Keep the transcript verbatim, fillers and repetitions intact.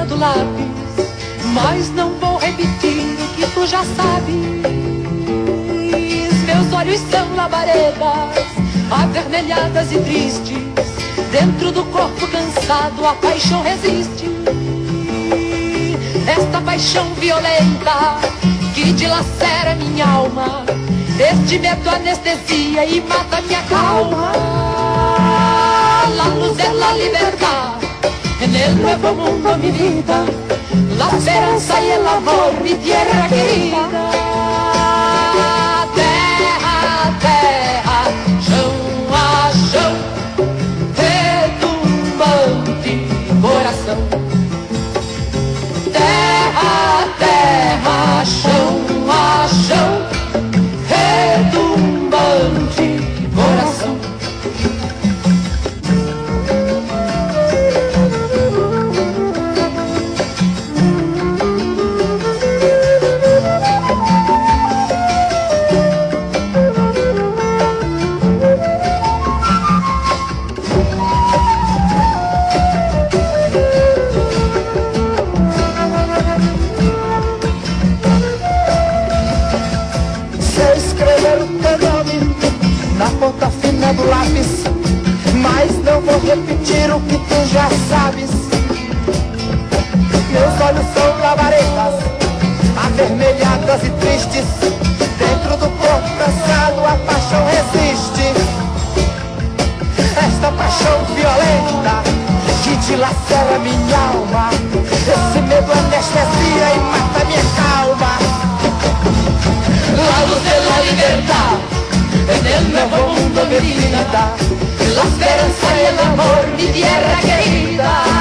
fina do lápis, mas não vou repetir o que tu já sabes. Meus olhos são labaredas, avermelhadas e tristes. Dentro do corpo cansado a paixão resiste. Esta paixão violenta que dilacera minha alma, este medo anestesia y mata mi calma. La luz de la libertad en el nuevo mundo, mi vida, la esperanza y el amor, mi tierra querida. Terra, terra, chão a chão, retumbante coração. Terra, terra, chão a chão, retumbante coração. Ponta fina do lápis, mas não vou repetir o que tu já sabes. Meus olhos são labaredas, avermelhadas e tristes. Dentro do corpo cansado a paixão resiste. Esta paixão violenta que dilacera minha alma, esse medo anestesia e mata minha calma. La luz de la libertad en el nuevo mundo, mi vida, la esperanza y el amor, mi tierra querida.